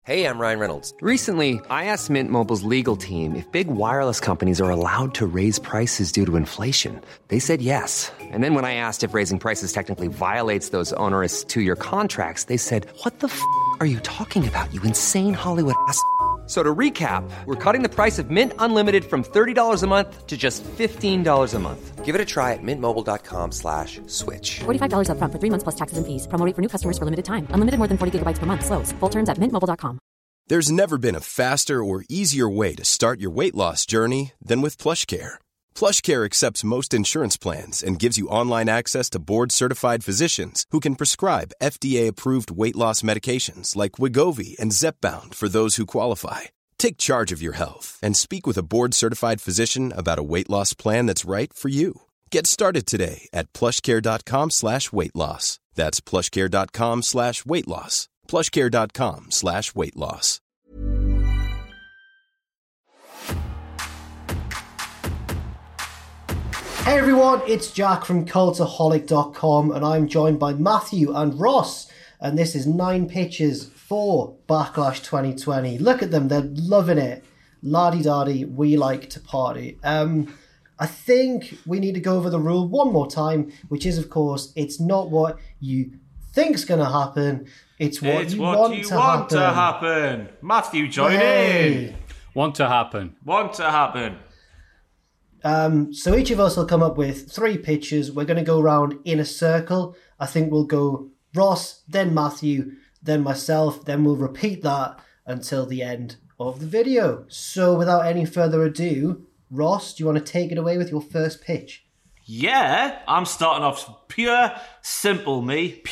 Hey, I'm Ryan Reynolds. Recently, I asked Mint Mobile's legal team if big wireless companies are allowed to raise prices due to inflation. They said yes. And then when I asked if raising prices technically violates those onerous two-year contracts, they said, "What the f*** are you talking about, you insane Hollywood ass?" So to recap, we're cutting the price of Mint Unlimited from $30 a month to just $15 a month. Give it a try at mintmobile.com/switch. $45 up front for 3 months plus taxes and fees. Promo rate for new customers for limited time. Unlimited more than 40 gigabytes per month. Slows full terms at mintmobile.com. There's never been a faster or easier way to start your weight loss journey than with PlushCare. PlushCare accepts most insurance plans and gives you online access to board-certified physicians who can prescribe FDA-approved weight loss medications like Wegovy and Zepbound for those who qualify. Take charge of your health and speak with a board-certified physician about a weight loss plan that's right for you. Get started today at plushcare.com/weight loss. That's plushcare.com/weight loss. plushcare.com/weight loss. Hey everyone, it's Jack from Cultaholic.com and I'm joined by Matthew and Ross, and this is 9 pitches for Backlash 2020. Look at them, they're loving it. La-di-da-di, we like to party. I think we need to go over the rule one more time, which is, of course, it's not what you think's going to happen, it's what you want to happen. Matthew, join in. Want to happen. So each of us will come up with 3 pitches. We're going to go around in a circle. I think we'll go Ross, then Matthew, then myself, then we'll repeat that until the end of the video. So without any further ado, Ross, do you want to take it away with your first pitch? Yeah, I'm starting off pure and simple.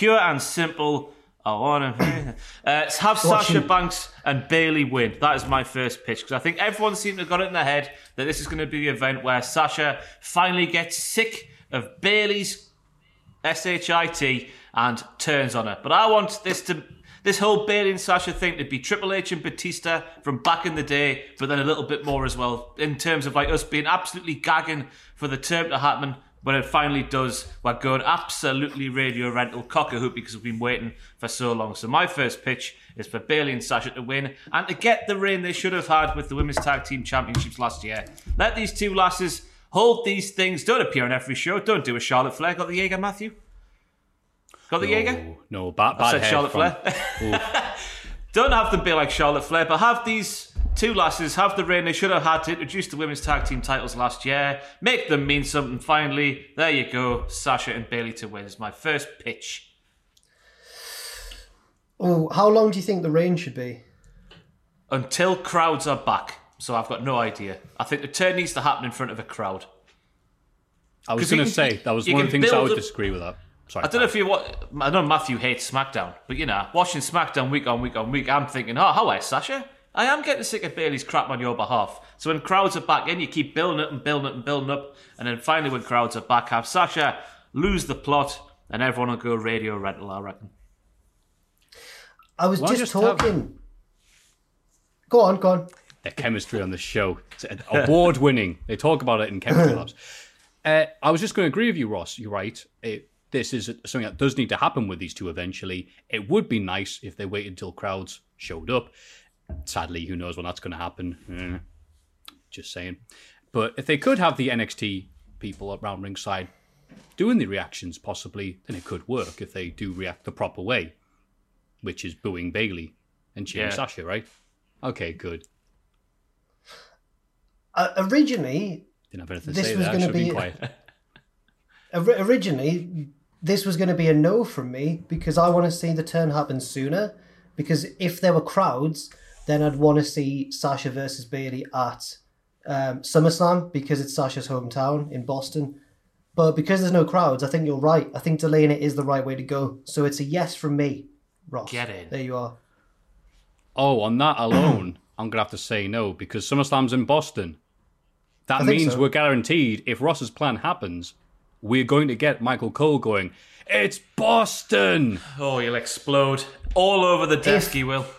I want to have Sasha Banks and Bayley win. That is my first pitch, because I think everyone seems to have got it in their head that this is going to be the event where Sasha finally gets sick of Bayley's shit and turns on her. But I want this whole Bayley and Sasha thing to be Triple H and Batista from back in the day, but then a little bit more as well, in terms of like us being absolutely gagging for the term to happen. When it finally does, we're going absolutely radio rental cock-a-hoop because we've been waiting for so long. So my first pitch is for Bayley and Sasha to win and to get the reign they should have had with the Women's Tag Team Championships last year. Let these two lasses hold these things. Don't appear on every show. Don't do a Charlotte Flair. Got the Jaeger, Matthew? Got the Jaeger? No, bad I said head Charlotte from... Flair. Don't have them be like Charlotte Flair, but have these two lasses have the reign they should have had to introduce the women's tag team titles last year. Make them mean something finally. There you go. Sasha and Bayley to win is my first pitch. Oh, how long do you think the reign should be? Until crowds are back. So I've got no idea. I think the turn needs to happen in front of a crowd. I was going to say, that was one of the things I would disagree with that. Sorry, I don't know if I know Matthew hates SmackDown, but you know, watching SmackDown week on week on week, I'm thinking, oh, how is Sasha? I am getting sick of Bayley's crap on your behalf. So when crowds are back in, you keep building up and building up and building up. And then finally when crowds are back, have Sasha lose the plot and everyone will go radio rental, I reckon. I was just talking... Go on. The chemistry on the show. It's award-winning. They talk about it in chemistry labs. I was just going to agree with you, Ross. You're right. This is something that does need to happen with these two eventually. It would be nice if they waited until crowds showed up. Sadly, who knows when that's going to happen. Just saying. But if they could have the NXT people around ringside doing the reactions, possibly, then it could work if they do react the proper way, which is booing Bayley and cheering Sasha, right? Okay, good. Originally, didn't have anything to say there. I should have been quiet. Originally, this was going to be a no from me because I want to see the turn happen sooner. Because if there were crowds, then I'd want to see Sasha versus Bayley at SummerSlam because it's Sasha's hometown in Boston. But because there's no crowds, I think you're right. I think delaying it is the right way to go. So it's a yes from me, Ross. Get in. There you are. Oh, on that alone, I'm going to have to say no because SummerSlam's in Boston. That means we're guaranteed, if Ross's plan happens, we're going to get Michael Cole going, "It's Boston!" Oh, you'll explode. All over the desk, he will.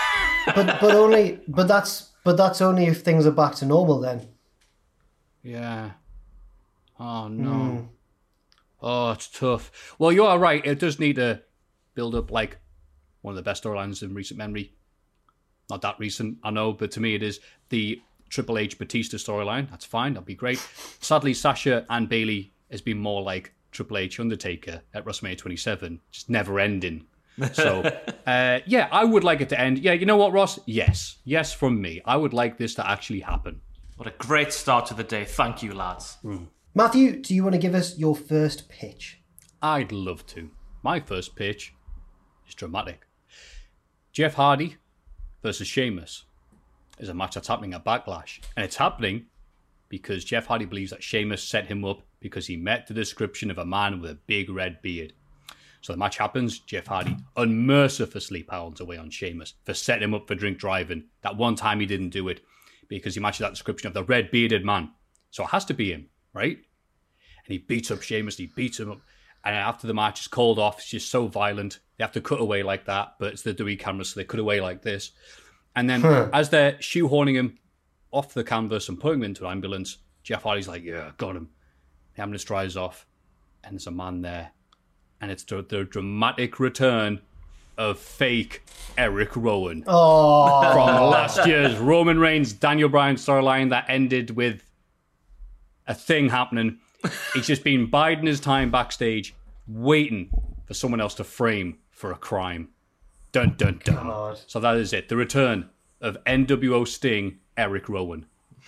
but that's only if things are back to normal then. Yeah. Oh, no. Oh, it's tough. Well, you are right. It does need to build up like one of the best storylines in recent memory. Not that recent, I know, but to me it is the Triple H Batista storyline. That's fine, that'll be great. Sadly, Sasha and Bayley has been more like Triple H Undertaker at WrestleMania 27, just never ending. So, yeah, I would like it to end. Yeah, you know what, Ross? Yes. Yes from me. I would like this to actually happen. What a great start to the day. Thank you, lads. Matthew, do you want to give us your first pitch? I'd love to. My first pitch is dramatic. Jeff Hardy versus Sheamus is a match that's happening at Backlash. And it's happening because Jeff Hardy believes that Sheamus set him up because he met the description of a man with a big red beard. So the match happens. Jeff Hardy unmercifully pounds away on Sheamus for setting him up for drink driving. That one time he didn't do it because he matches that description of the red bearded man. So it has to be him, right? And he beats up Sheamus. He beats him up. And after the match is called off, it's just so violent. They have to cut away like that, but it's the WWE camera, so they cut away like this. And then as they're shoehorning him off the canvas and putting him into an ambulance, Jeff Hardy's like, yeah, got him. The ambulance drives off, and there's a man there. And it's the dramatic return of fake Eric Rowan. Oh. From last year's Roman Reigns, Daniel Bryan storyline that ended with a thing happening. He's just been biding his time backstage, waiting for someone else to frame for a crime. Dun, dun, dun. God. So that is it. The return of NWO Sting, Eric Rowan.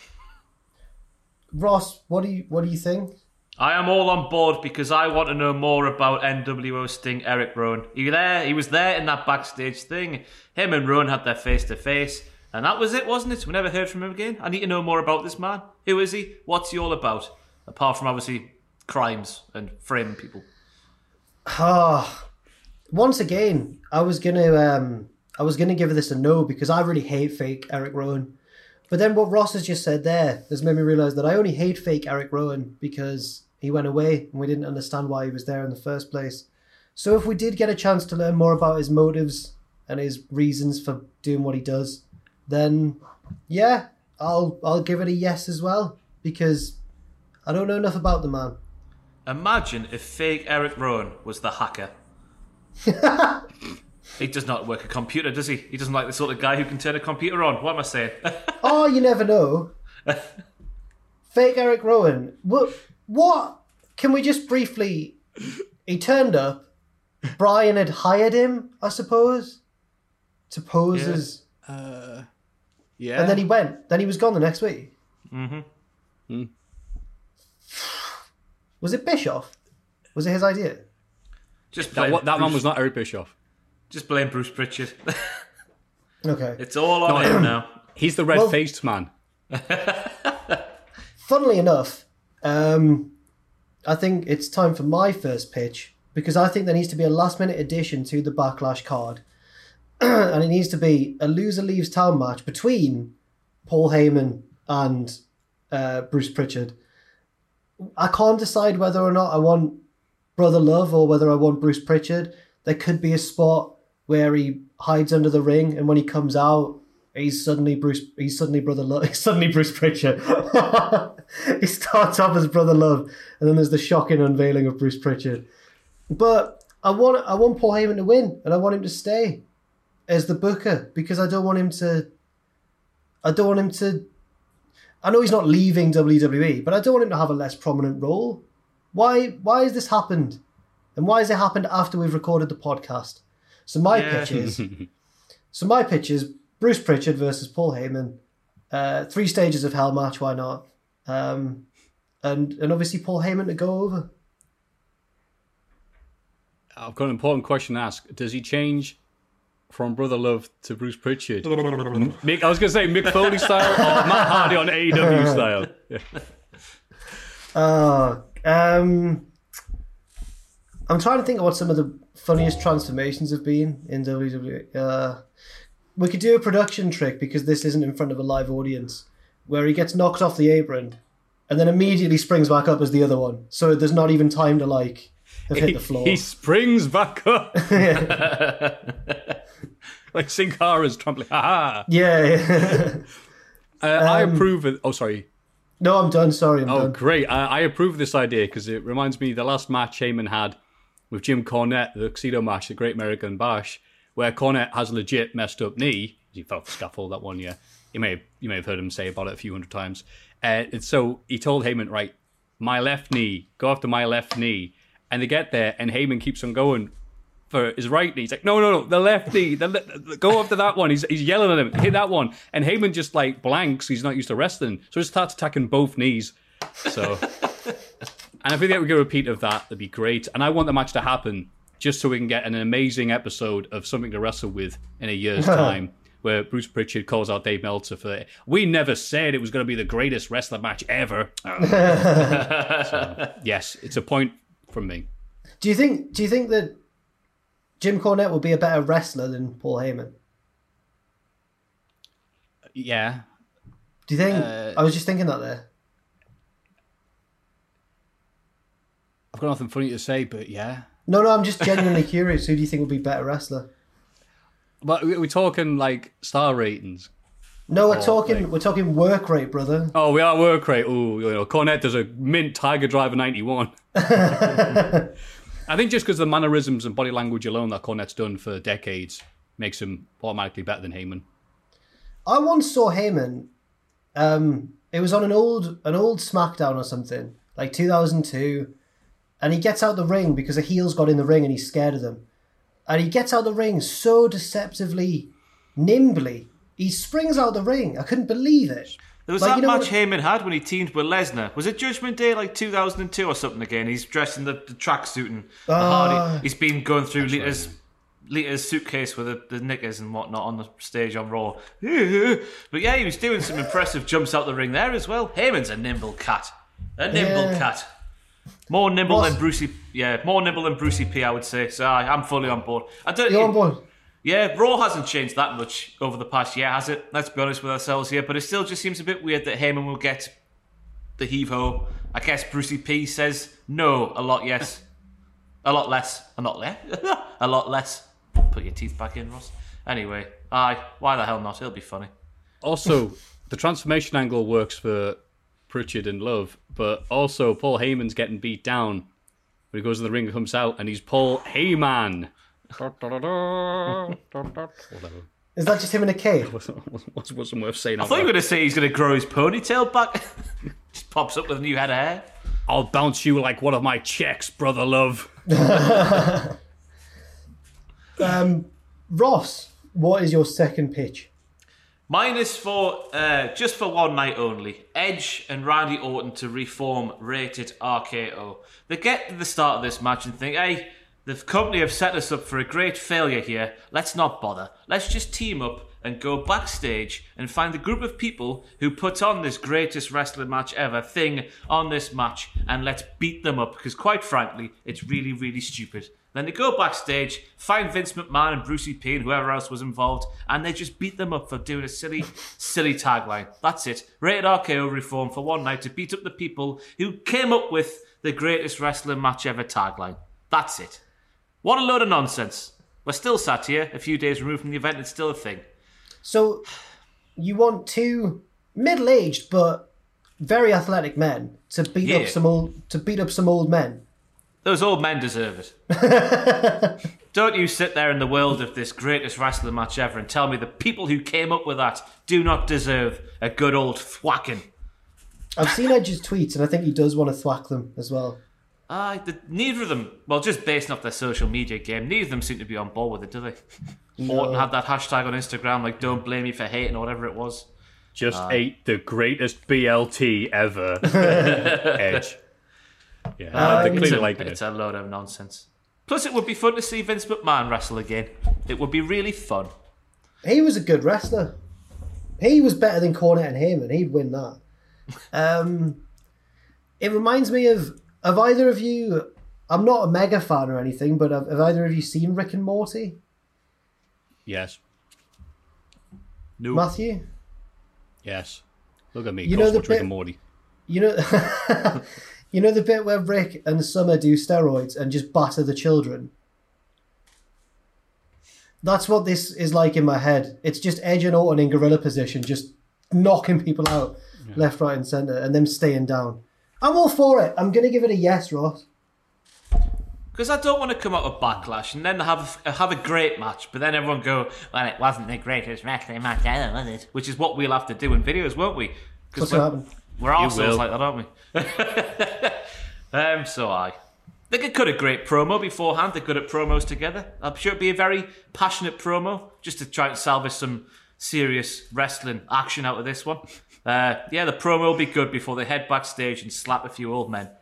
Ross, what do you think? I am all on board because I want to know more about NWO Sting, Eric Rowan. He was there in that backstage thing. Him and Rowan had their face-to-face, and that was it, wasn't it? We never heard from him again. I need to know more about this man. Who is he? What's he all about? Apart from, obviously, crimes and framing people. Once again, I was gonna give this a no because I really hate fake Eric Rowan. But then what Ross has just said there has made me realise that I only hate fake Eric Rowan because he went away and we didn't understand why he was there in the first place. So if we did get a chance to learn more about his motives and his reasons for doing what he does, then yeah, I'll give it a yes as well because I don't know enough about the man. Imagine if fake Eric Rowan was the hacker. He does not work a computer, does he? He doesn't like the sort of guy who can turn a computer on. What am I saying? Oh, you never know. Fake Eric Rowan. What? Can we just briefly... He turned up. Brian had hired him, I suppose, to pose as... Yeah. And then he went. Then he was gone the next week. Mm-hmm. Was it Bischoff? Was it his idea? Just That man was not Eric Bischoff. Just blame Bruce Pritchard. Okay. It's all on him now. He's the red-faced man. Funnily enough, I think it's time for my first pitch because I think there needs to be a last-minute addition to the Backlash card. And it needs to be a loser leaves town match between Paul Heyman and Bruce Pritchard. I can't decide whether or not I want Brother Love or whether I want Bruce Pritchard. There could be a spot where he hides under the ring, and when he comes out, he's suddenly Brother Love. He's suddenly Bruce Pritchard. He starts off as Brother Love, and then there's the shocking unveiling of Bruce Pritchard. But I want Paul Heyman to win, and I want him to stay as the booker because I don't want him to. I know he's not leaving WWE, but I don't want him to have a less prominent role. Why has this happened? And why has it happened after we've recorded the podcast? So my pitch is Bruce Pritchard versus Paul Heyman. 3 stages of hell match, why not? And obviously Paul Heyman to go over. I've got an important question to ask. Does he change from Brother Love to Bruce Pritchard? I was going to say Mick Foley style or Matt Hardy on AEW style. Yeah. I'm trying to think of what some of the funniest transformations have been in WWE. We could do a production trick because this isn't in front of a live audience, where he gets knocked off the apron and then immediately springs back up as the other one. So there's not even time to have hit the floor. He springs back up. Like Sin Cara's trampling. Ha! Yeah. I approve of... Oh, sorry. No, I'm done. Sorry, I'm done. Great. I approve of this idea because it reminds me of the last match Heyman had with Jim Cornette, the Tuxedo match, the Great American Bash, where Cornette has a legit messed up knee. He fell off the scaffold that one year. You may have heard him say about it a few hundred times. And so he told Heyman, right, my left knee, go after my left knee. And they get there, and Heyman keeps on going for his right knee. He's like, no, the left knee, go after that one. He's yelling at him, hit that one. And Heyman just like blanks. He's not used to wrestling, so he starts attacking both knees. So, and if we get a repeat of that, that'd be great. And I want the match to happen just so we can get an amazing episode of something to wrestle with in a year's time, where Bruce Pritchard calls out Dave Meltzer for it. We never said it was going to be the greatest wrestling match ever. So, yes, it's a point from me. Do you think that Jim Cornette will be a better wrestler than Paul Heyman? Yeah. Do you think? I was just thinking that there. I've got nothing funny to say, but yeah. No, I'm just genuinely curious. Who do you think will be better wrestler? But we're talking like star ratings. No, we're talking work rate, brother. Oh, we are work rate. Oh, Cornette does a mint Tiger Driver 91. I think just because of the mannerisms and body language alone that Cornette's done for decades makes him automatically better than Heyman. I once saw Heyman. It was on an old SmackDown or something, like 2002, and he gets out the ring because a heel's got in the ring and he's scared of them, and he gets out the ring so deceptively nimbly. He springs out the ring. I couldn't believe it. There was that match Heyman had when he teamed with Lesnar. Was it Judgment Day, like 2002 or something again? He's dressed in the tracksuit and the Hardy. He's been going through Lita's suitcase with the knickers and whatnot on the stage on Raw. But yeah, he was doing some impressive jumps out the ring there as well. Heyman's a nimble cat. Cat. More nimble than Brucey. Yeah, more nimble than Brucey P, I would say. So I'm fully on board. You're on board? Yeah, Raw hasn't changed that much over the past year, has it? Let's be honest with ourselves here. But it still just seems a bit weird that Heyman will get the heave-ho. I guess Brucey P says no, a lot yes. A lot less. A lot less. A lot less. Put your teeth back in, Ross. Anyway, why the hell not? It'll be funny. Also, the transformation angle works for Pritchard and Love, but also Paul Heyman's getting beat down when he goes in the ring and comes out, and he's Paul Heyman. Whatever. Is that just him in a cave? Wasn't worth saying. I thought you were going to say he's going to grow his ponytail back. Just pops up with a new head of hair. I'll bounce you like one of my checks, brother love. Ross, what is your second pitch? Mine is for just for one night only. Edge and Randy Orton to reform Rated RKO. They get to the start of this match and think, hey, the company have set us up for a great failure here. Let's not bother. Let's just team up and go backstage and find a group of people who put on this greatest wrestling match ever thing on this match, and let's beat them up, because quite frankly, it's really, really stupid. Then they go backstage, find Vince McMahon and Brucey P and whoever else was involved, and they just beat them up for doing a silly, silly tagline. That's it. Rated RKO reform for one night to beat up the people who came up with the greatest wrestling match ever tagline. That's it. What a load of nonsense. We're still sat here, a few days removed from the event, it's still a thing. So, you want two middle-aged but very athletic men to beat up some old men? Those old men deserve it. Don't you sit there in the world of this greatest wrestling match ever and tell me the people who came up with that do not deserve a good old thwacking. I've seen Edge's tweets and I think he does want to thwack them as well. Neither of them, well, just based off their social media game, neither of them seem to be on board with it, do they? No. Orton had that hashtag on Instagram, like, don't blame me for hating or whatever it was. Just ate the greatest BLT ever. Edge. Yeah, they're clearly liking it. It's a load of nonsense. Plus, it would be fun to see Vince McMahon wrestle again. It would be really fun. He was a good wrestler. He was better than Cornette and Heyman. He'd win that. It reminds me of either of you... I'm not a mega fan or anything, but have either of you seen Rick and Morty? Yes. No. Matthew? Yes. Look at me. You know the bit, Rick and Morty. You know... You know the bit where Rick and Summer do steroids and just batter the children? That's what this is like in my head. It's just Edge and Orton in gorilla position, just knocking people out left, right and centre and them staying down. I'm all for it. I'm going to give it a yes, Ross. Because I don't want to come out with Backlash and then have a great match, but then everyone go, well, it wasn't the greatest wrestling match ever, was it? Which is what we'll have to do in videos, won't we? Because we're arseholes like that, aren't we? So they could cut a great promo beforehand. They're good at promos together. I'm sure it'd be a very passionate promo, just to try and salvage some serious wrestling action out of this one. The promo will be good before they head backstage and slap a few old men.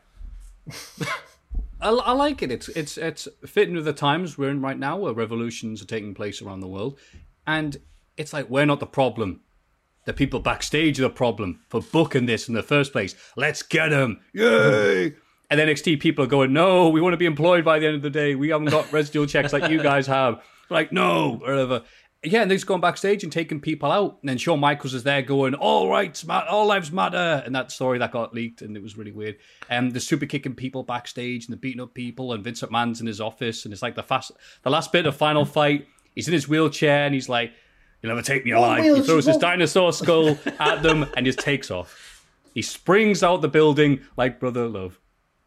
I like it. It's fitting with the times we're in right now, where revolutions are taking place around the world, and it's like we're not the problem. The people backstage are the problem for booking this in the first place. Let's get them, yay! And NXT people are going, no, we want to be employed by the end of the day. We haven't got residual checks like you guys have. Like, no, or whatever. Yeah, and they're just going backstage and taking people out. And then Shawn Michaels is there going, all rights matter, all lives matter. And that story that got leaked, and it was really weird. The super kicking people backstage and the beating up people, and Vince McMahon's in his office. And it's like the last bit of final fight. He's in his wheelchair and he's like, you'll never take me alive. He throws his dinosaur skull at them and just takes off. He springs out the building like Brother Love.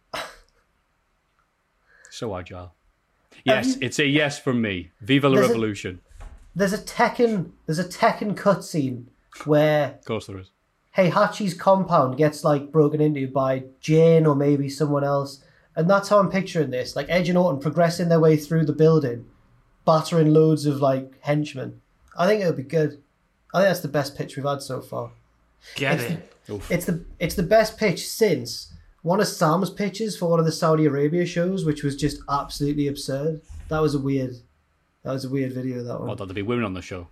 So agile. Yes, it's a yes from me. Viva la Revolution. There's a Tekken cutscene where, of course there is, Heihachi's compound gets like broken into by Jane or maybe someone else, and that's how I'm picturing this. Like Edge and Orton progressing their way through the building, battering loads of like henchmen. I think it'll be good. I think that's the best pitch we've had so far. It's the best pitch since one of Sam's pitches for one of the Saudi Arabia shows, which was just absolutely absurd. That was a weird video, that one. What, there'd be women on the show?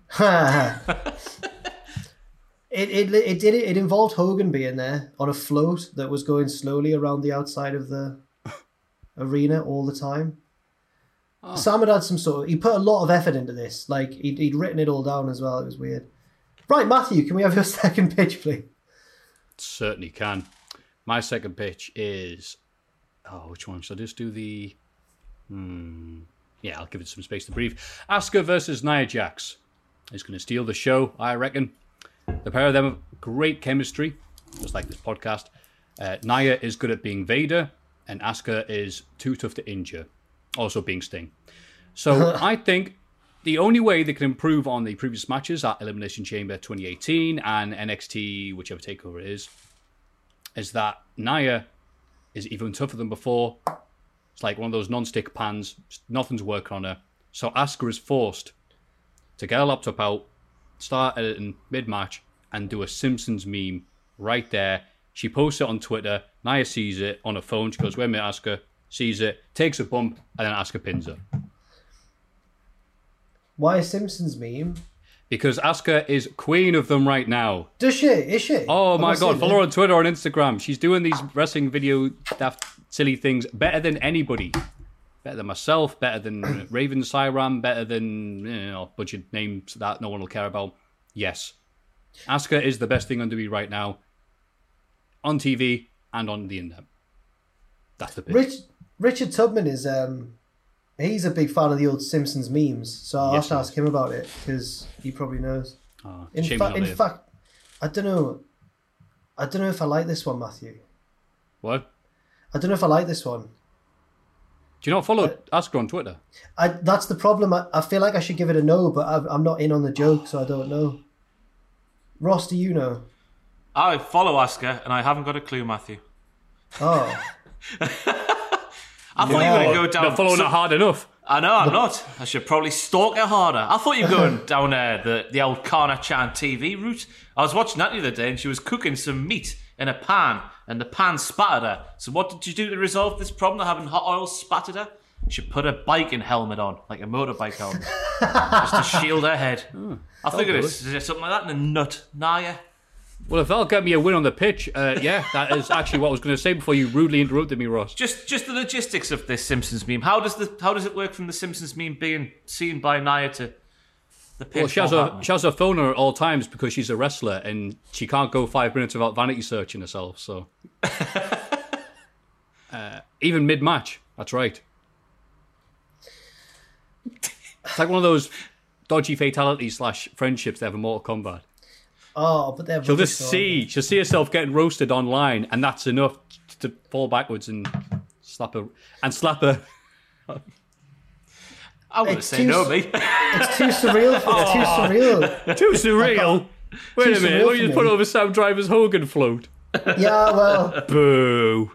It involved Hogan being there on a float that was going slowly around the outside of the arena all the time. Oh. Sam had some he put a lot of effort into this. Like, he'd written it all down as well. It was weird. Right, Matthew, can we have your second pitch, please? Certainly can. My second pitch is... which one? Should I just do the... Yeah, I'll give it some space to breathe. Asuka versus Nia Jax is going to steal the show, I reckon. The pair of them have great chemistry, just like this podcast. Nia is good at being Vader, and Asuka is too tough to injure, also being Sting. So I think the only way they can improve on the previous matches at Elimination Chamber 2018 and NXT, whichever takeover it is that Nia is even tougher than before. It's like one of those non-stick pans. Nothing's working on her. So Asuka is forced to get her laptop out, start editing mid-match, and do a Simpsons meme right there. She posts it on Twitter. Nia sees it on her phone. She goes, wait a minute, Asuka. Sees it, takes a bump, and then Asuka pins her. Why a Simpsons meme? Because Asuka is queen of them right now. Does she? Is she? Oh my God. Follow her on Twitter or on Instagram. She's doing these wrestling video daft silly things better than anybody. Better than myself, better than Raven Siram, better than a bunch of names that no one will care about. Yes. Asuka is the best thing on WWE right now. On TV and on the internet. That's the pitch. Richard Tubman is... he's a big fan of the old Simpsons memes, so I'll have to ask him about it, because he probably knows. In fact, I don't know if I like this one, Matthew. What? I don't know if I like this one. Do you not follow Asuka on Twitter? That's the problem. I feel like I should give it a no, but I'm not in on the joke, so I don't know. Ross, do you know? I follow Asuka, and I haven't got a clue, Matthew. Oh. I thought you were going to go down... Not following it hard enough. I know, I'm not. I should probably stalk her harder. I thought you were going down the old Kana-chan TV route. I was watching that the other day, and she was cooking some meat in a pan, and the pan spattered her. So what did you do to resolve this problem of having hot oil spattered her? She put a biking helmet on, like a motorbike helmet, just to shield her head. I figured it's something like that in a nut. Nia. Well, if that'll get me a win on the pitch, that is actually what I was going to say before you rudely interrupted me, Ross. Just the logistics of this Simpsons meme. How does it work from the Simpsons meme being seen by Nia to the pitch? Well, she has her phone on at all times because she's a wrestler and she can't go 5 minutes without vanity searching herself. So even mid-match, that's right. It's like one of those dodgy fatalities / friendships they have in Mortal Kombat. Oh, but they're... She'll see herself getting roasted online, and that's enough to fall backwards, and slap her. I'm going to say no, mate. It's too surreal. It's too surreal. Too surreal. Wait a Too minute. surreal What, you for just put me. over Sam Driver's Hogan float? Yeah, well, Boo.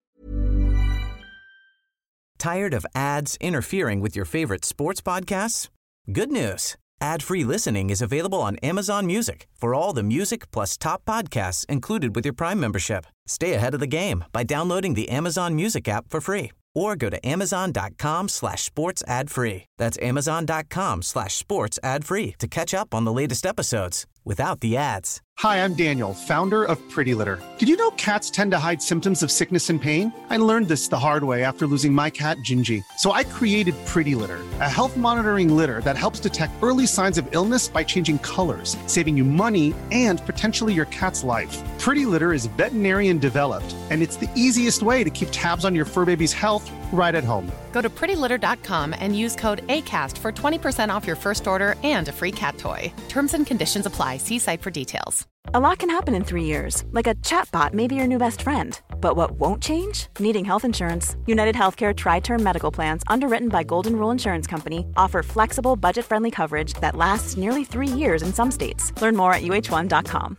Tired of ads interfering with your favorite sports podcasts? Good news. Ad-free listening is available on Amazon Music for all the music plus top podcasts included with your Prime membership. Stay ahead of the game by downloading the Amazon Music app for free or go to amazon.com/sports ad free. That's amazon.com/sports ad free to catch up on the latest episodes without the ads. Hi, I'm Daniel, founder of Pretty Litter. Did you know cats tend to hide symptoms of sickness and pain? I learned this the hard way after losing my cat, Gingy. So I created Pretty Litter, a health monitoring litter that helps detect early signs of illness by changing colors, saving you money and potentially your cat's life. Pretty Litter is veterinarian developed, and it's the easiest way to keep tabs on your fur baby's health right at home. Go to prettylitter.com and use code ACAST for 20% off your first order and a free cat toy. Terms and conditions apply. See site for details. A lot can happen in 3 years, like a chatbot may be your new best friend. But what won't change? Needing health insurance. United Healthcare Tri-Term Medical Plans, underwritten by Golden Rule Insurance Company, offer flexible, budget-friendly coverage that lasts nearly 3 years in some states. Learn more at uh1.com.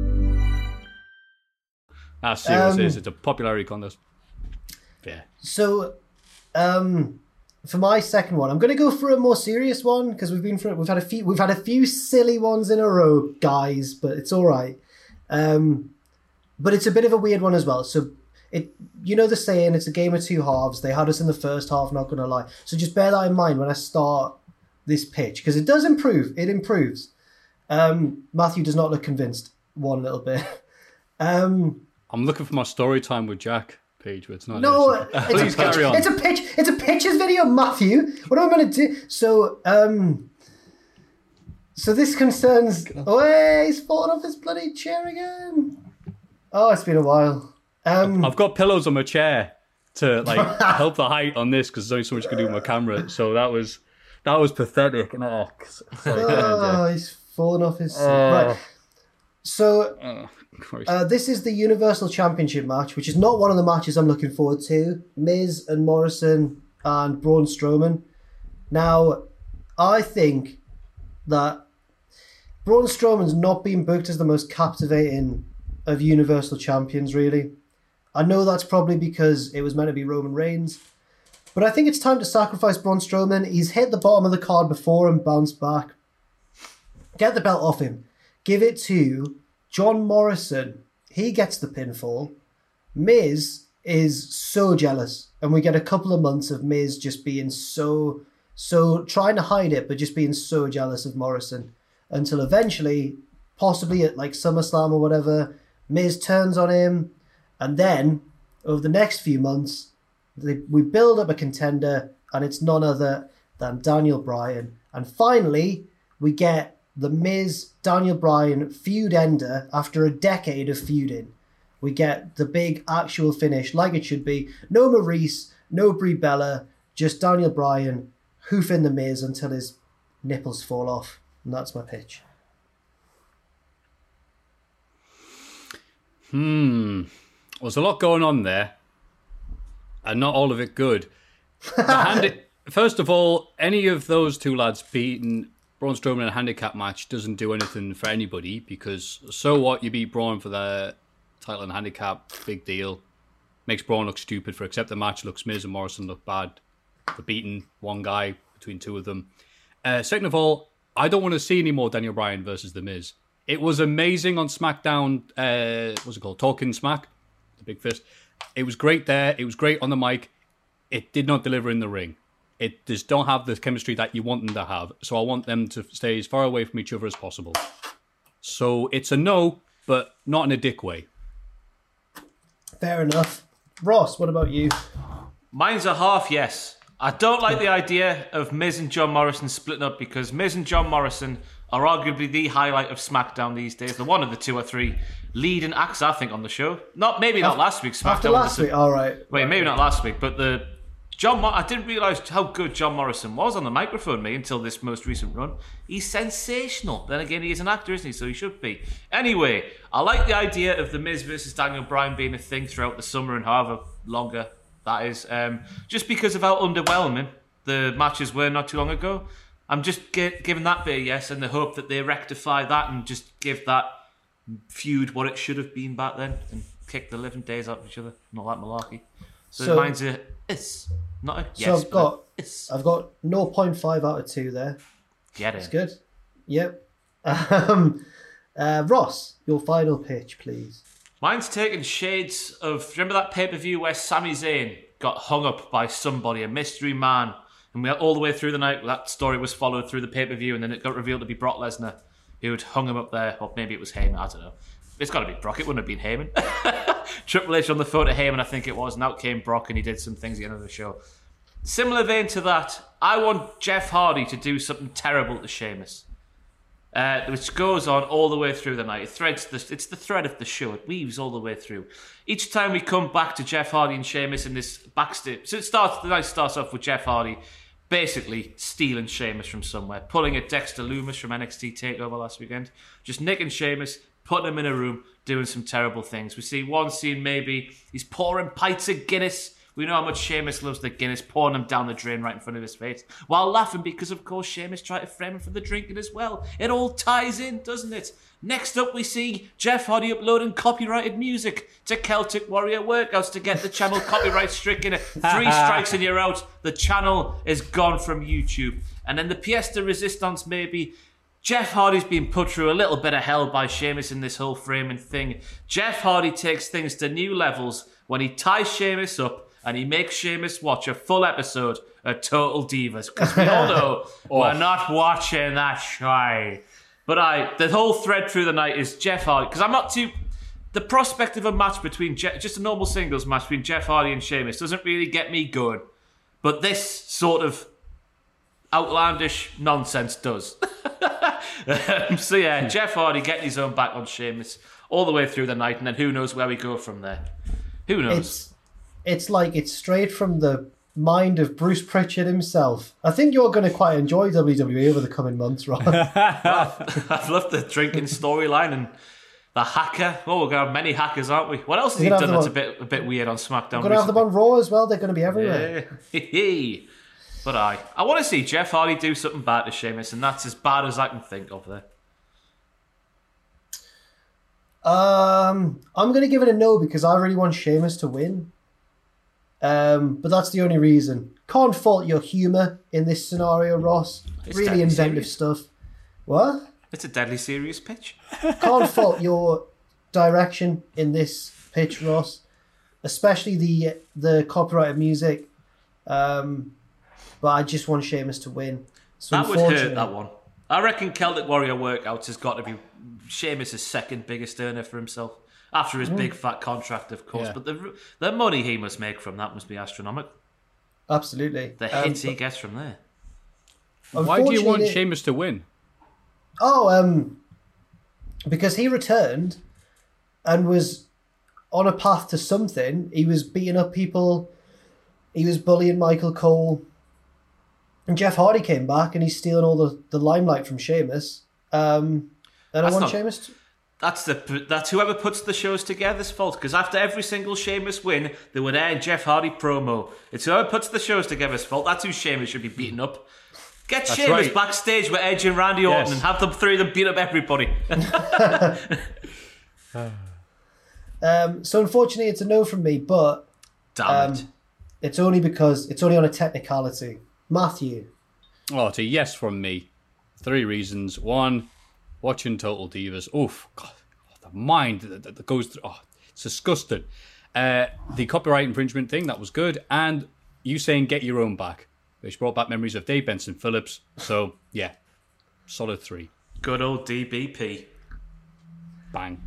That's serious. It's a popularity contest. Yeah. so for my second one, I'm going to go for a more serious one because we've had a few silly ones in a row, guys, but it's all right. But it's a bit of a weird one as well. So the saying, it's a game of two halves. They had us in the first half, not going to lie. So just bear that in mind when I start this pitch because it does improve. It improves. Matthew does not look convinced one little bit. I'm looking for my story time with Jack page, but it's not. No, Please carry on. It's a pitch. It's a pitches video, Matthew. What am I going to do? So this concerns. Oh, he's fallen off his bloody chair again. Oh, it's been a while. I've got pillows on my chair to help the height on this because there's only so much you can do with my camera. So that was pathetic. He's fallen off his. Right. So. This is the Universal Championship match, which is not one of the matches I'm looking forward to. Miz and Morrison and Braun Strowman. Now, I think that Braun Strowman's not been booked as the most captivating of Universal Champions, really. I know that's probably because it was meant to be Roman Reigns, but I think it's time to sacrifice Braun Strowman. He's hit the bottom of the card before and bounced back. Get the belt off him. Give it to John Morrison. He gets the pinfall. Miz is so jealous. And we get a couple of months of Miz just being so trying to hide it, but just being so jealous of Morrison. Until eventually, possibly at SummerSlam or whatever, Miz turns on him. And then, over the next few months, we build up a contender, and it's none other than Daniel Bryan. And finally, we get the Miz, Daniel Bryan feud ender after a decade of feuding. We get the big actual finish like it should be. No Maurice, no Brie Bella, just Daniel Bryan hoofing the Miz until his nipples fall off. And that's my pitch. There's a lot going on there, and not all of it good. First of all, any of those two lads beating Braun Strowman in a handicap match doesn't do anything for anybody because so what? You beat Braun for the title in handicap, big deal. Makes Braun look stupid for accept the match, looks Miz and Morrison look bad for beating one guy between two of them. Second of all, I don't want to see any more Daniel Bryan versus The Miz. It was amazing on SmackDown, what's it called? Talking Smack, the big fist. It was great there. It was great on the mic. It did not deliver in the ring. It just don't have the chemistry that you want them to have. So I want them to stay as far away from each other as possible. So it's a no, but not in a dick way. Fair enough. Ross, what about you? Mine's a half yes. I don't like the idea of Miz and John Morrison splitting up because Miz and John Morrison are arguably the highlight of SmackDown these days. They're one of the two or three leading acts, I think, on the show. Not last week's SmackDown. After last week, all right. Wait, maybe not last week, but I didn't realise how good John Morrison was on the microphone, until this most recent run. He's sensational. Then again, he is an actor, isn't he? So he should be. Anyway, I like the idea of The Miz versus Daniel Bryan being a thing throughout the summer and however longer That is just because of how underwhelming the matches were not too long ago. I'm just giving that bit a yes, in the hope that they rectify that and just give that feud what it should have been back then and kick the living days out of each other and all that malarkey. So mine's a is, not a yes. So I've got 0.5 out of 2 there. Get it. That's good. Yep. Ross, your final pitch, please. Mine's taking shades of... Remember that pay-per-view where Sami Zayn got hung up by somebody, a mystery man, and we all the way through the night, that story was followed through the pay-per-view, and then it got revealed to be Brock Lesnar who had hung him up there, or maybe it was Heyman, I don't know. It's got to be Brock, it wouldn't have been Heyman. Triple H on the phone to Heyman, I think it was, and out came Brock, and he did some things at the end of the show. Similar vein to that, I want Jeff Hardy to do something terrible to Sheamus. Which goes on all the way through the night. It's the thread of the show. It weaves all the way through. Each time we come back to Jeff Hardy and Sheamus in this backstage... So the night starts off with Jeff Hardy basically stealing Sheamus from somewhere, pulling a Dexter Lumis from NXT TakeOver last weekend, just nicking Sheamus, putting him in a room, doing some terrible things. We see one scene maybe, he's pouring pints of Guinness. We know how much Sheamus loves the Guinness, pouring them down the drain right in front of his face, while laughing because, of course, Sheamus tried to frame him for the drinking as well. It all ties in, doesn't it? Next up, we see Jeff Hardy uploading copyrighted music to Celtic Warrior Workouts to get the channel copyright stricken. 3 strikes and you're out. The channel is gone from YouTube. And then the pièce de résistance, maybe... Jeff Hardy's been put through a little bit of hell by Sheamus in this whole framing thing. Jeff Hardy takes things to new levels when he ties Sheamus up and he makes Sheamus watch a full episode of Total Divas. Because we all know we're not watching that show. But the whole thread through the night is Jeff Hardy. Because I'm not too... The prospect of a match between... just a normal singles match between Jeff Hardy and Sheamus doesn't really get me going. But this sort of outlandish nonsense does. So yeah, Jeff Hardy getting his own back on Sheamus all the way through the night, and then who knows where we go from there. Who knows? It's like it's straight from the mind of Bruce Pritchard himself. I think you're going to quite enjoy WWE over the coming months, Ron. I've loved the drinking storyline and the hacker. Oh, we're going to have many hackers, aren't we? What else has he done that's a bit weird on SmackDown? We're going to have them on Raw as well. They're going to be everywhere. Yeah. But I want to see Jeff Hardy do something bad to Sheamus, and that's as bad as I can think of there. I'm going to give it a no because I really want Sheamus to win. But that's the only reason. Can't fault your humour in this scenario, Ross. It's really inventive stuff. What? It's a deadly serious pitch. Can't fault your direction in this pitch, Ross. Especially the copyrighted music. But I just want Sheamus to win. So that would hurt, that one. I reckon Celtic Warrior Workouts has got to be Sheamus' second biggest earner for himself. After his big fat contract, of course. Yeah. But the money he must make from that must be astronomical. Absolutely. The hits he gets from there. Why do you want Sheamus to win? Because he returned and was on a path to something. He was beating up people. He was bullying Michael Cole. And Jeff Hardy came back and he's stealing all the limelight from Sheamus. And I want Sheamus to... That's whoever puts the shows together's fault, because after every single Sheamus win, they would air Jeff Hardy promo. It's whoever puts the shows together's fault. That's who Sheamus should be beating up. Get Sheamus right backstage with Edge and Randy Orton and have them three of them beat up everybody. So unfortunately, it's a no from me, but damn it. It's only because it's only on a technicality. Matthew. Oh, it's a yes from me. 3 reasons. 1, watching Total Divas. Oof, God, the mind that goes through. Oh, it's disgusting. The copyright infringement thing, that was good. And you saying get your own back, which brought back memories of Dave Benson Phillips. So, yeah, solid 3. Good old DBP. Bang.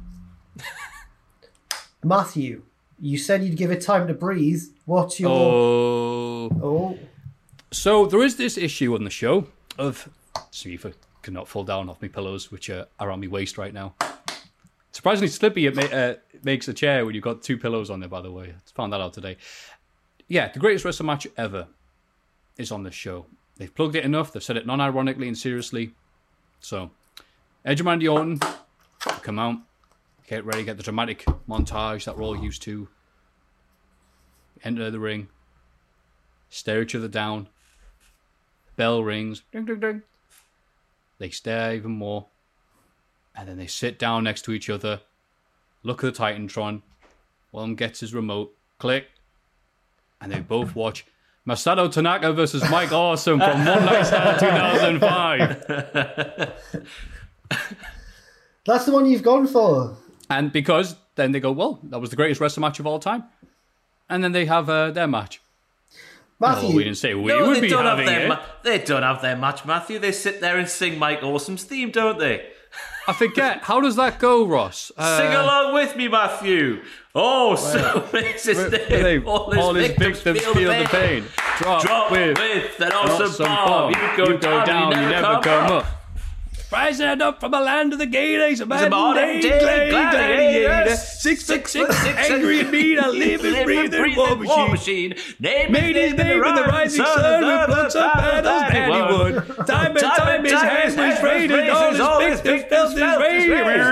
Matthew, you said you'd give it time to breathe. What's your... Oh. So there is this issue on the show of... See if I cannot fall down off my pillows, which are around my waist right now. Surprisingly slippy it makes a chair when you've got 2 pillows on there, by the way. I found that out today. Yeah, the greatest wrestling match ever is on this show. They've plugged it enough. They've said it non-ironically and seriously. So, Edge and Randy Orton, come out. Get ready, get the dramatic montage that we're all used to. enter the ring, stare each other down. Bell rings. Ding, ding, ding. They stare even more. And then they sit down next to each other, look at the Titantron. One of them gets his remote. Click. And they both watch Masato Tanaka versus Mike Awesome from One Night Stand 2005. That's the one you've gone for. And because then they go, well, that was the greatest wrestling match of all time. And then they have their match. Matthew. No, we didn't say we would be having it. They don't have their match, Matthew. They sit there and sing Mike Awesome's theme, don't they? I forget. How does that go, Ross? Sing along with me, Matthew. Oh, so makes his name. All his victims feel the pain. Drop with an awesome bomb. You go down, you never come up. Rising up from the land of the Gators, a modern day gladiator. 666, angry and mean, a living, breathing war machine. Made his name in the rising sun, who blood up battles than he would. Time and time his hands was raided, all his victims felt his rage.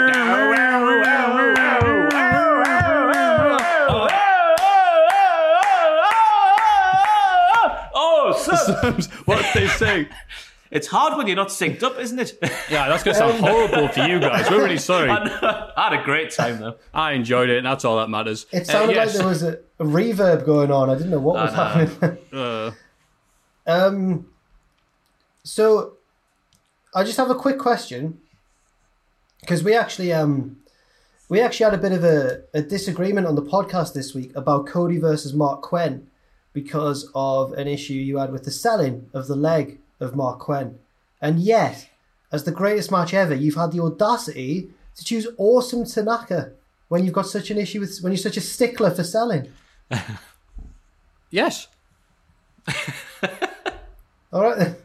Oh, so what they say. It's hard when you're not synced up, isn't it? Yeah, that's going to sound horrible for you guys. We're really sorry. I had a great time, though. I enjoyed it, and that's all that matters. It sounded like there was a reverb going on. I didn't know what was happening. So, I just have a quick question. Because we actually had a bit of a disagreement on the podcast this week about Cody versus Mark Quinn because of an issue you had with the selling of the leg of Mark Quinn. And yet, as the greatest match ever, you've had the audacity to choose Awesome Tanaka when you've got such an issue with, when you're such a stickler for selling. Yes. All right then.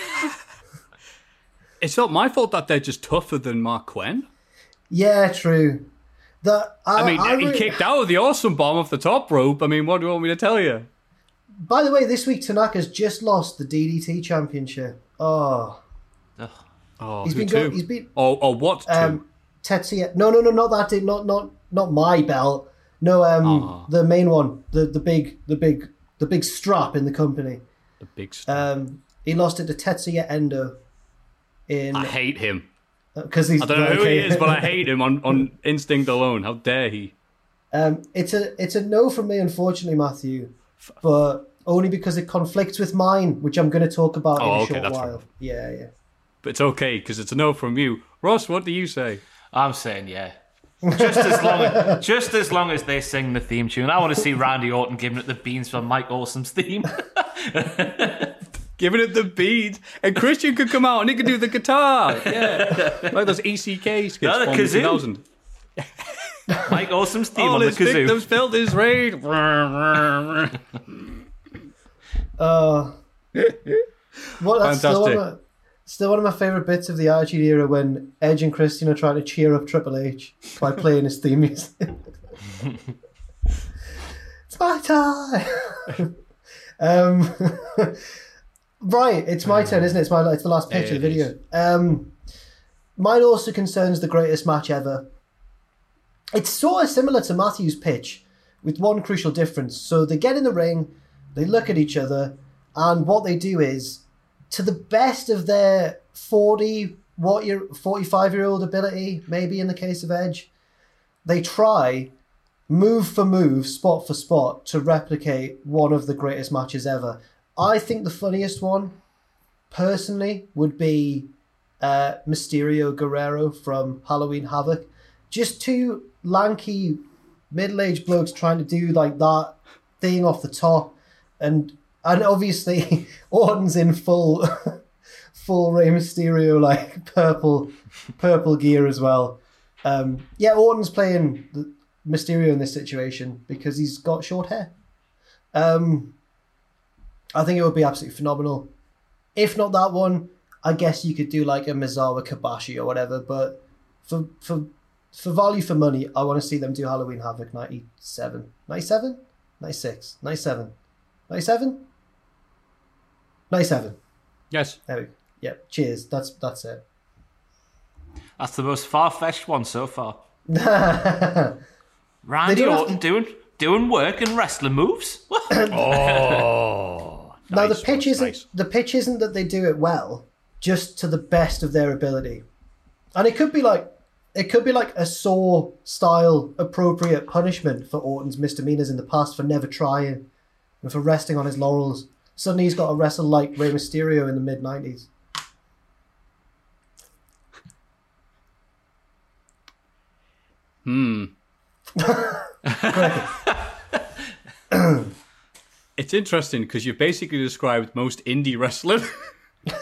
It's not my fault that they're just tougher than Mark Quinn. Yeah, true. He kicked out of the Awesome Bomb off the top rope. I mean, what do you want me to tell you? By the way, this week Tanaka's just lost the DDT championship. Oh, he's been what? Tetsuya. No, not that. Not my belt. No, the main one, the big strap in the company. The big strap. He lost it to Tetsuya Endo. I hate him because I don't know who he is, but I hate him on instinct alone. How dare he? It's a no from me, unfortunately, Matthew. But only because it conflicts with mine, which I'm going to talk about in a short while. Yeah. But it's okay, because it's a no from you. Ross, what do you say? I'm saying yeah. Just as long as they sing the theme tune. I want to see Randy Orton giving it the beans for Mike Awesome's theme. Giving it the beans. And Christian could come out and he could do the guitar. Yeah. Like those ECK skits from 2000. Mike Awesome's theme all on the his kazoo. Victims felt his rage. That's still one of my favourite bits of the Attitude Era when Edge and Christian are trying to cheer up Triple H by playing his theme music. It's my time. Right, it's my turn, isn't it? It's the last pitch of the video. Mine also concerns the greatest match ever. It's sort of similar to Matthew's pitch, with one crucial difference. So they get in the ring, they look at each other, and what they do is, to the best of their 45-year-old ability, maybe in the case of Edge, they try, move for move, spot for spot, to replicate one of the greatest matches ever. I think the funniest one, personally, would be Mysterio Guerrero from Halloween Havoc. Just two lanky middle-aged blokes trying to do like that thing off the top, and obviously Orton's in full Rey Mysterio like purple gear as well. Orton's playing Mysterio in this situation because he's got short hair. I think it would be absolutely phenomenal. If not that one, I guess you could do like a Misawa Kobashi or whatever, but for value for money, I want to see them do Halloween Havoc 97. 97? 96. 97. 97? 97. Yes. There we go. Yeah, cheers. That's it. That's the most far-fetched one so far. Randy Orton doing work and wrestling moves? What? Oh, now nice, the pitch isn't nice. the pitch isn't that they do it well, just to the best of their ability, and it could be like a Saw style appropriate punishment for Orton's misdemeanors in the past for never trying and for resting on his laurels. Suddenly he's got to wrestle like Rey Mysterio in the mid-90s. It's interesting because you've basically described most indie wrestling. It's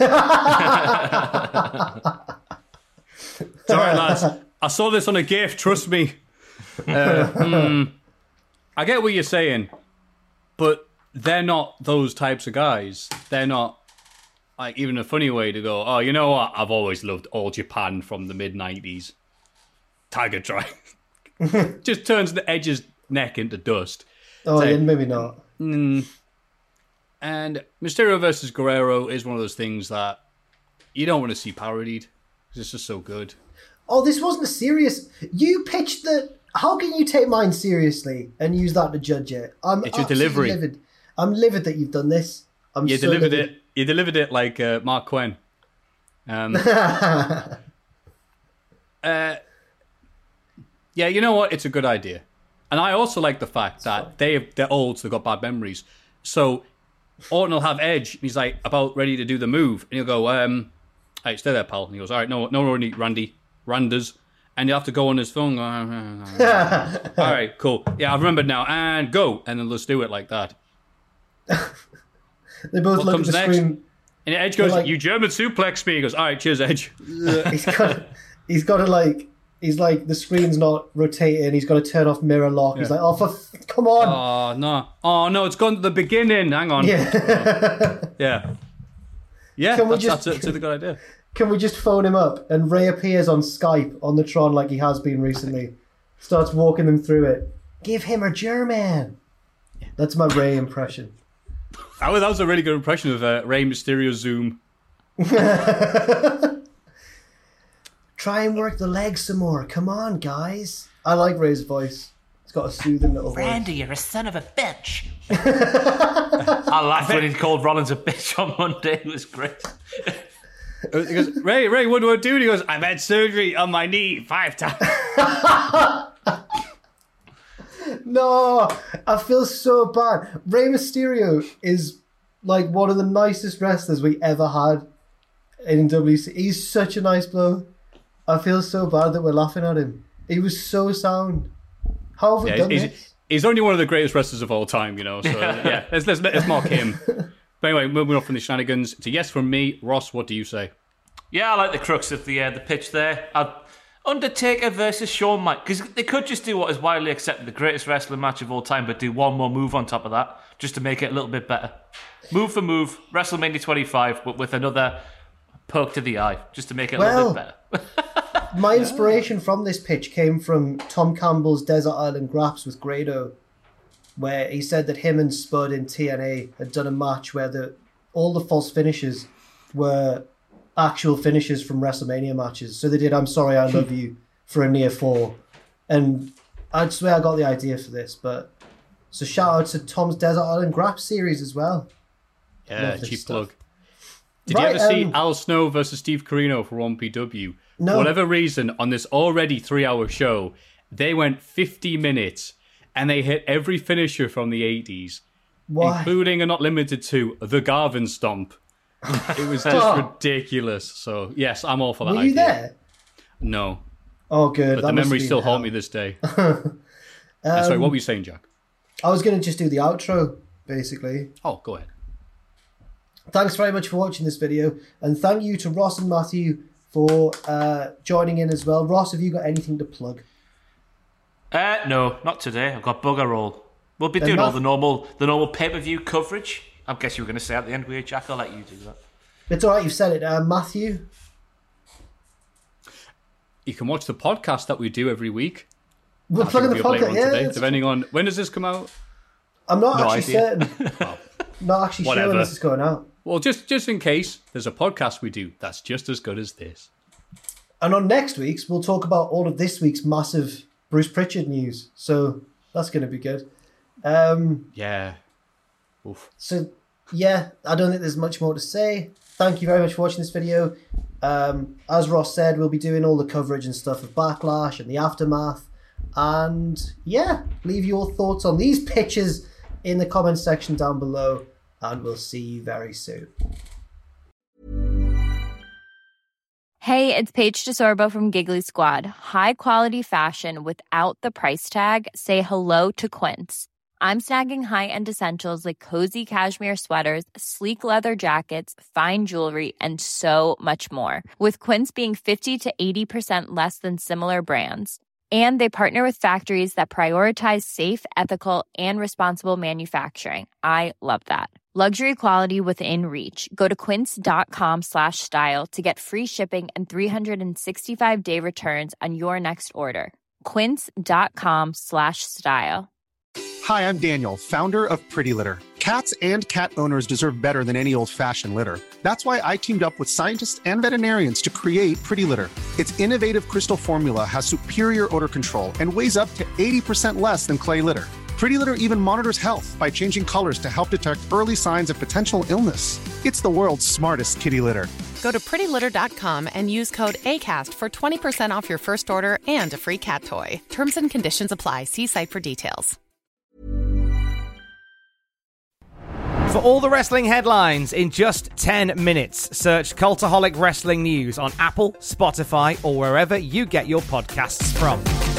all right, lads. I saw this on a GIF, trust me. I get what you're saying, but they're not those types of guys. They're not, like, even a funny way to go, oh, you know what? I've always loved All Japan from the mid-90s. Tiger Drive. Just turns the Edge's neck into dust. Oh, yeah, maybe not. And Mysterio versus Guerrero is one of those things that you don't want to see parodied because it's just so good. Oh, this wasn't a serious... You pitched the... How can you take mine seriously and use that to judge it? It's your delivery. Livid. I'm livid that you've done this. You delivered it like Mark Quinn. Yeah, you know what? It's a good idea. And I also like the fact that they're old, so they've got bad memories. So Orton will have Edge, and he's like about ready to do the move, and he'll go, hey, stay there, pal. And he goes, all right, no, Randy, Randers. And you'll have to go on his phone. All right, cool. Yeah, I've remembered now. And go. And then let's do it like that. They both look at the screen. And Edge goes, like, you German suplex me. He goes, all right, cheers, Edge. He's got to like... He's like, the screen's not rotating. He's got to turn off mirror lock. Yeah. He's like, come on. Oh, no, it's gone to the beginning. Hang on. Yeah. Yeah. Yeah, that's a good idea. Can we just phone him up? And Ray appears on Skype on the Tron like he has been recently. Starts walking them through it. Give him a German. That's my Ray impression. That was a really good impression of Rey Mysterio Zoom. Try and work the legs some more. Come on, guys. I like Ray's voice. It's got a soothing little voice. Randy, you're a son of a bitch. I laughed when he called Rollins a bitch on Monday. It was great. He goes, Ray, what do I do? And he goes, I've had surgery on my knee 5 times. No, I feel so bad. Rey Mysterio is like one of the nicest wrestlers we ever had in WC. He's such a nice bloke. I feel so bad that we're laughing at him. He was so sound. How have we done this? He's only one of the greatest wrestlers of all time, you know. So yeah, let's mock him. But anyway, moving on from the shenanigans. It's a yes from me. Ross, what do you say? Yeah, I like the crux of the pitch there. Undertaker versus Shawn Michaels, because they could just do what is widely accepted, the greatest wrestling match of all time, but do one more move on top of that, just to make it a little bit better. Move for move, WrestleMania 25, but with another poke to the eye, just to make it a little bit better. My inspiration from this pitch came from Tom Campbell's Desert Island Graps with Grado, where he said that him and Spud in TNA had done a match where all the false finishes were actual finishes from WrestleMania matches. So they did I'm Sorry, I Love You for a near fall. And I swear I got the idea for this. So shout out to Tom's Desert Island Graps series as well. Yeah, cheap plug. Did you ever see Al Snow versus Steve Corino for 1PW? No. For whatever reason, on this already 3-hour show, they went 50 minutes and they hit every finisher from the 80s, including and not limited to the Garvin Stomp. It was just ridiculous. So, yes, I'm all for that idea. Were you there? No. Oh, good. But the memories still haunt me this day. Sorry, what were you saying, Jack? I was going to just do the outro, basically. Oh, go ahead. Thanks very much for watching this video. And thank you to Ross and Matthew for joining in as well. Ross, have you got anything to plug? No, not today. I've got bugger all. We'll be doing all the normal pay-per-view coverage. I guess you were going to say at the end, were you, Jack? I'll let you do that. It's all right, you've said it. Matthew? You can watch the podcast that we do every week. We're plugging the podcast, today, depending on when does this come out. I'm not actually certain. Not actually sure when this is going out. Well, just in case, there's a podcast we do that's just as good as this. And on next week's, we'll talk about all of this week's massive Bruce Pritchard news. So that's going to be good. Yeah. Oof. So, yeah, I don't think there's much more to say. Thank you very much for watching this video. As Ross said, we'll be doing all the coverage and stuff of Backlash and the aftermath. And yeah, leave your thoughts on these pitches in the comments section down below. And we'll see you very soon. Hey, it's Paige DeSorbo from Giggly Squad. High quality fashion without the price tag. Say hello to Quince. I'm snagging high-end essentials like cozy cashmere sweaters, sleek leather jackets, fine jewelry, and so much more. With Quince being 50 to 80% less than similar brands. And they partner with factories that prioritize safe, ethical, and responsible manufacturing. I love that. Luxury quality within reach. Go to quince.com/style to get free shipping and 365-day returns on your next order. Quince.com/style. Hi, I'm Daniel, founder of Pretty Litter. Cats and cat owners deserve better than any old-fashioned litter. That's why I teamed up with scientists and veterinarians to create Pretty Litter. Its innovative crystal formula has superior odor control and weighs up to 80% less than clay litter. Pretty Litter even monitors health by changing colors to help detect early signs of potential illness. It's the world's smartest kitty litter. Go to prettylitter.com and use code ACAST for 20% off your first order and a free cat toy. Terms and conditions apply. See site for details. For all the wrestling headlines in just 10 minutes, search Cultaholic Wrestling News on Apple, Spotify, or wherever you get your podcasts from.